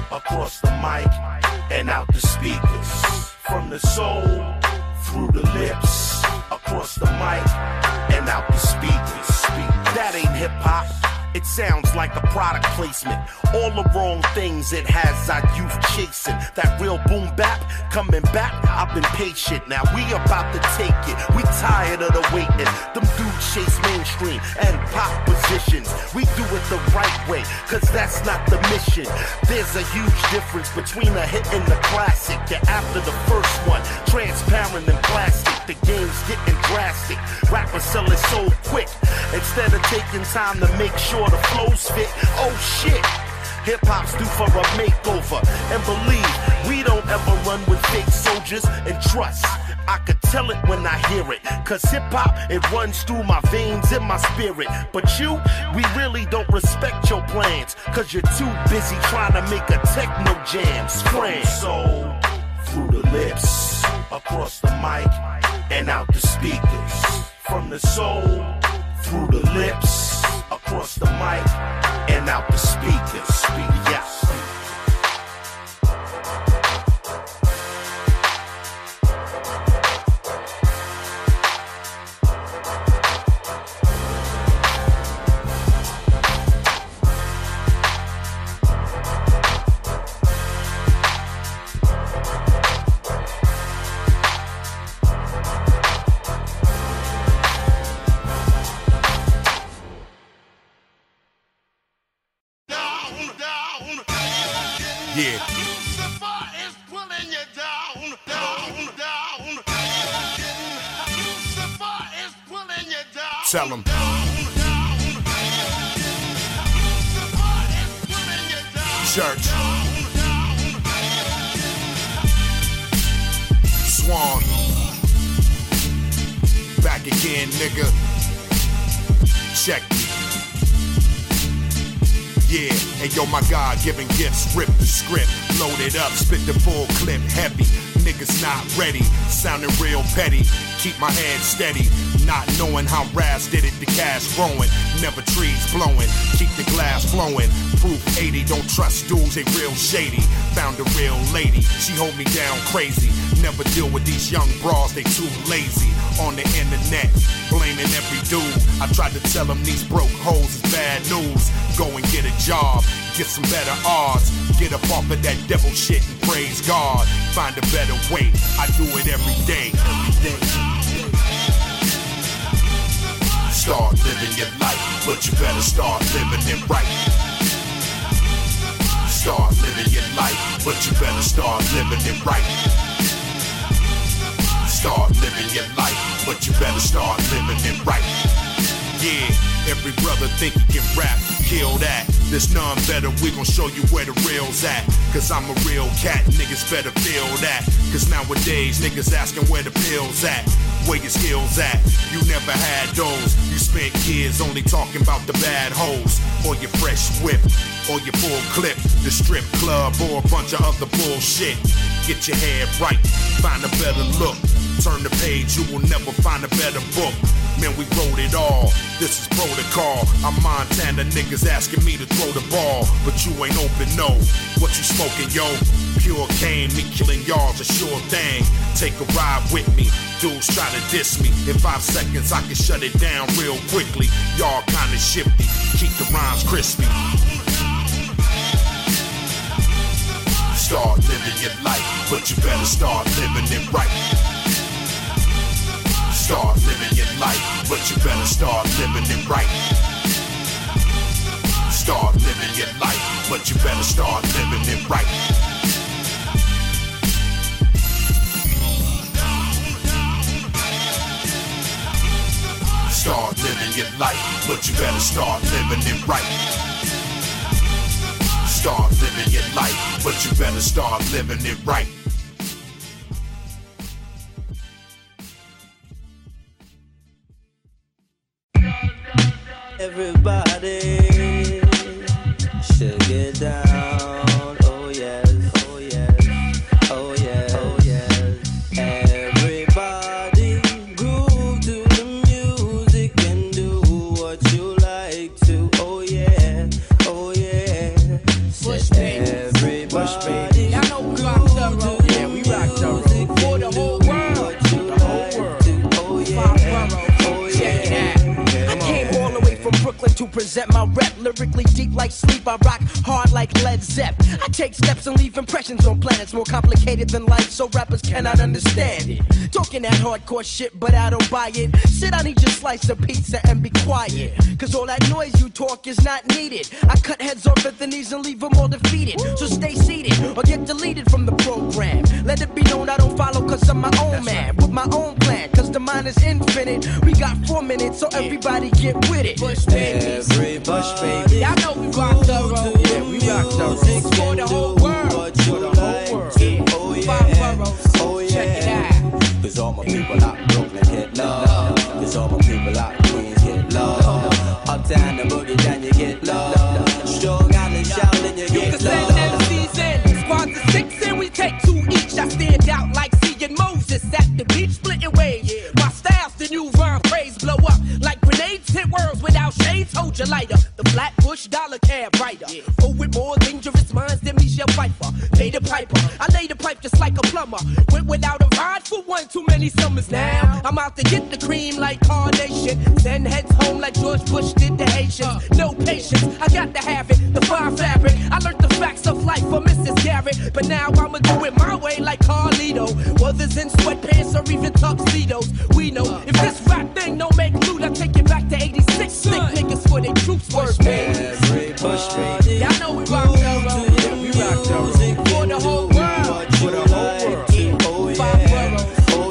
across the mic and out the speakers. From the soul through the lips, across the mic and out the speakers. That ain't hip hop. It sounds like a product placement. All the wrong things it has our youth chasing. That real boom bap coming back. I've been patient. Now we about to take it. We tired of the waiting. Them dudes chase mainstream and pop positions. We do it the right way, cause that's not the mission. There's a huge difference between a hit and the classic. You're after the first one, transparent and plastic. The game's getting drastic. Rappers sell it so quick. Instead of taking time to make sure the flows fit, oh shit. Hip-hop's due for a makeover. And believe, we don't ever run with fake soldiers. And trust, I could tell it when I hear it. Cause hip-hop, it runs through my veins and my spirit. But you, we really don't respect your plans. Cause you're too busy trying to make a techno jam. Scram. Soul through the lips, across the mic and out the speakers. From the soul through the lips, across the mic and out the speakers. Speak, yeah. Yeah. Tell him. Church. Swan. Back again, nigga. Check me. Yeah, and yo, my God-given gifts, rip the script, load it up, spit the full clip, heavy, niggas not ready, sounding real petty, keep my head steady, not knowing how Raz did it, the cash growing, never trees blowing, keep the glass flowing, proof eighty, don't trust dudes, they real shady, found a real lady, she hold me down crazy, never deal with these young bras, they too lazy, on the internet, blaming every dude, I tried to tell them these broke hoes is bad news, go and get a job, get some better odds, get up off of that devil shit and praise God, find a better way, I do it every day, every day. Start living your life, but you better start living it right. Start living your life, but you better start living it right. Start living your life, but you better start living it right. Yeah, every brother think he can rap, kill that. There's none better, we gon' show you where the real's at. Cause I'm a real cat, niggas better feel that. Cause nowadays, niggas asking where the pills at. Where your skills at, you never had those. You spent years only talking about the bad hoes. Or your fresh whip, or your full clip. The strip club, or a bunch of other bullshit. Get your head right, find a better look. Turn the page, you will never find a better book. Man, we wrote it all, this is protocol. I'm Montana niggas asking me to throw the ball, but you ain't open, no. What you smoking, yo? Pure cane, me killing y'all's a sure thing. Take a ride with me, dudes try to diss me. In five seconds I can shut it down real quickly. Y'all kinda shifty, keep the rhymes crispy. Start living your life, but you better start living it right. Start living your life, but you better start living it right. Start living your life, but you better start living it right. Start living your life, but you better start living it right. Start living your life, but you better start living it right. Everybody should get down. Oh yes, oh yes, oh yes, oh yes. Everybody groove to the music and do what you like to. Oh yeah, oh yeah. Everybody represent my rep. Lyrically deep like sleep, I rock hard like Led Zepp. I take steps and leave impressions on planets more complicated than life, so rappers cannot understand it. Talking that hardcore shit, but I don't buy it. Sit, I need your slice of pizza and be quiet, cause all that noise you talk is not needed. I cut heads off at the knees and leave them all defeated. So stay seated or get deleted from the program. Let it be known I don't follow cause I'm my own man, with my own plan, cause the mind is infinite. We got four minutes, so everybody get with it. Bush babies, Bush baby. I know we rock thorough. Yeah, we rock thorough. For the whole world, for the whole world. Yeah. Oh yeah, five boroughs. Oh yeah. Check it out. Cause all my people out Brooklyn get love. Cause all my people out Queens get love. Uptown and boogie down you get love. Strong Island shouting you get love. M Cs in squads of six and we take two each. I stand out like seeing Moses at the beach splitting waves. My style's the new verb phrase, blow up like grenades hit words without shades. Hold your lighter, the Flatbush dollar cab rider. Oh, with more dangerous minds than Michelle Pfeiffer. Pay the piper, I lay the pipe just like a plumber. Went without a ride for one too many summers now. I'm out to get the cream like Carnation. Send heads home like George Bush did the Haitians. No patience, I got to have it, the fine fabric. I learned the facts of life from Missus Garrett, but now I'ma do it my way like Carlito. Others in sweatpants or even tuxedos. We know if this rap thing don't make loot, I take it back to eighty-six. Stick niggas for their troops first, baby. Push baby. Y'all know we rock thorough. Yeah, we rock thorough. For the whole world. For the whole world. Oh yeah. Oh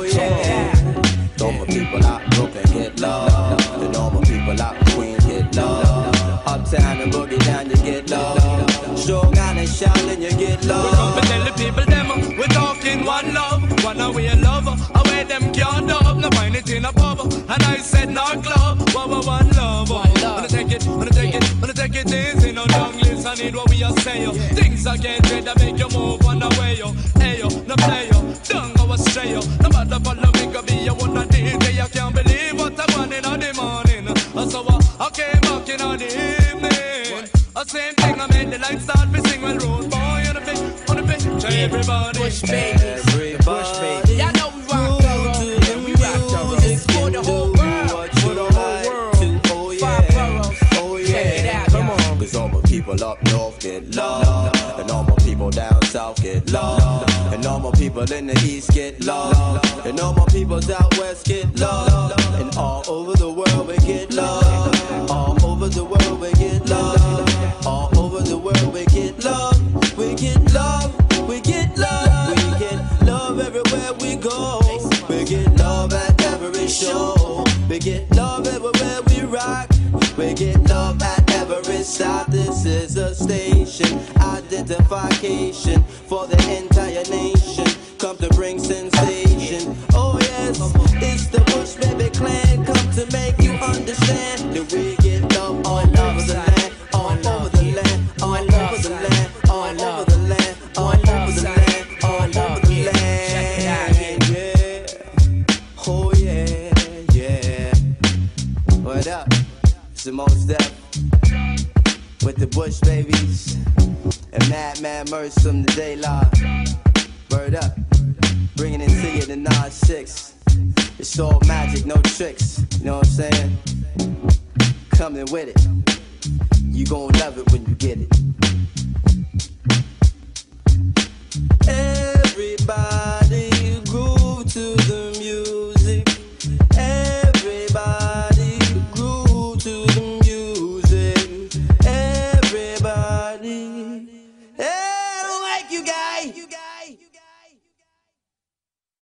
yeah. Normal people out Brooklyn get love. The normal people out Queens get love. Uptown and boogie down you get love. Strong Island shouting you get love. We come to tell the people them we talking one love, one away love. Away them can't love, no find it in a pub. And I said no club, one one love. Wanna take it, wanna take it, wanna take it easy. No long listen, I need what we are saying. Things are getting ready, make you move on the way. Hey yo, no play yo, don't go astray yo. No matter follow me, go be your one of these. I can't believe what I want in the morning. So I came back in the evening. The same thing I made the lights start to sing. Well, road boy on the pitch, on the pitch, everybody. Bush babies, Bush babies. Y'all know we rock thorough. Yeah, we rock thorough. It's for the whole world, for the whole world. Oh Five yeah, boroughs. oh Check it yeah. out, come on. Cause all my people up north get love. And all my people down south get love. And all my people in the east get love. And all my people out west get love. And all over the world we get love. All over the world we get love. All over the world we get love. We get love. We get love. We get love everywhere we go. We get love at every show. We get love everywhere we rock. We get love at every stop. This is a station identification for the entire nation. Come to bring sensation. Oh yes, it's the Bush Baby Clan. Come to make you understand that we get love all over the land, all over the land, all over the land, all over the land, all over the land, all over the land. Yeah. Oh yeah, yeah. What up? It's the Most Def with the Bush Babies and Madman Merce from the Day Live. Word up, bringing it to you the nine six. It's all magic, no tricks. You know what I'm saying? Coming with it. You gon' love it when you get it.